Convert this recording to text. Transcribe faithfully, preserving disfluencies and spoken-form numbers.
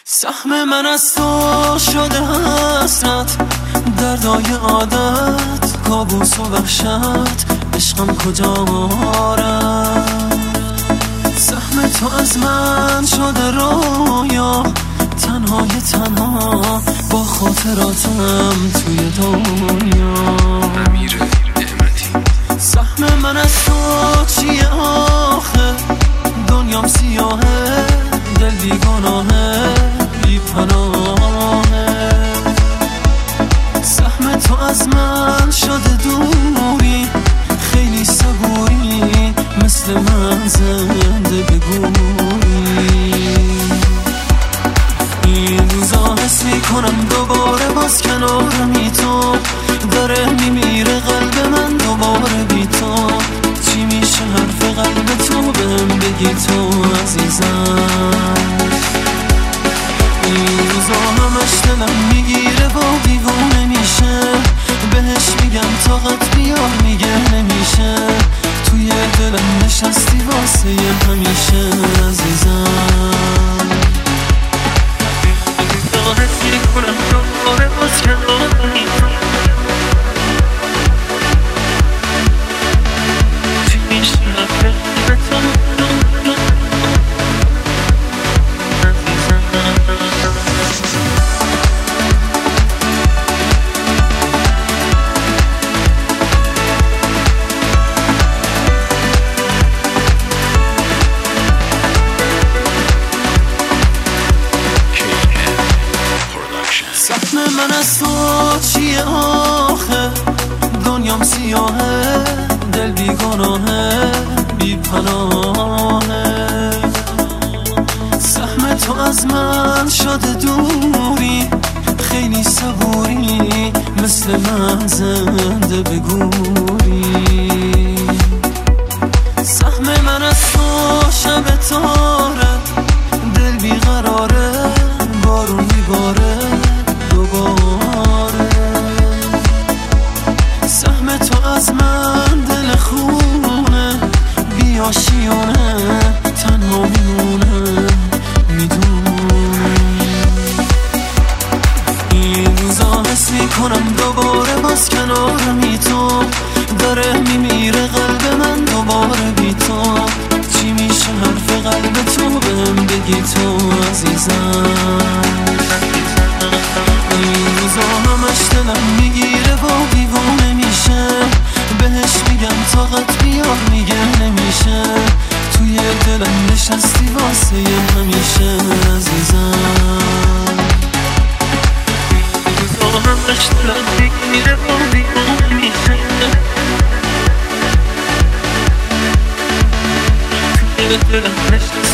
سهم من از تو شده حسرت، دردای عادت، کابوس و وحشت، عشقم کجا رفت؟ سهم تو از من شده رویا، تنهای تنها با خاطراتم توی دنیا. امیر نعمتی. سهم من از تو چیه آخه؟ دنیام سیاهه، دل بیگناهه، بی پناهه. سهم تو از من شده دوری، خیلی صبوری، مثل من زنده بگوری. این روزا حس میکنم دوباره باز کنارمی تو، داره میمیره قلب من دوباره بی تو. چی میشه حرف قلب تو بهم بگی تو عزیزم؟ این روزا همش دلم میگیره و دیوونه میشه، بهش میگم طاقت بیار میگه نمیشه. توی دلم نشستی واسه همیشه عزیزم. حس میکنم دوباره باز کنارمی تو، چی میشه حرف قلب تو سهم من از تو چیه آخه؟ دنیام سیاهه، دل بیگناهه، بی پناهه. سهم تو از من شده دوری، خیلی صبوری، مثل من زنده بگوری. سهم من از تو شب تاره، دل بیقراره، بارون میباره دوباره. سهم تو از من دل خونه، بیاشیانه، تنها میمونه، میدونی. این روزا حس میکنم دوباره باز کنارمی تو، داره میمیره قلب من دوباره بی تو. چی میشه حرف قلب تو بهم بگی تو عزیزم؟ این روزا همش دلم میگیره و دیوونه میشه، بهش میگم طاقت بیار میگه نمیشه. توی دلم نشستی واسه همیشه عزیزم. روزا همش دلم میگیره و دیوونه میشه، توی دلم نشستی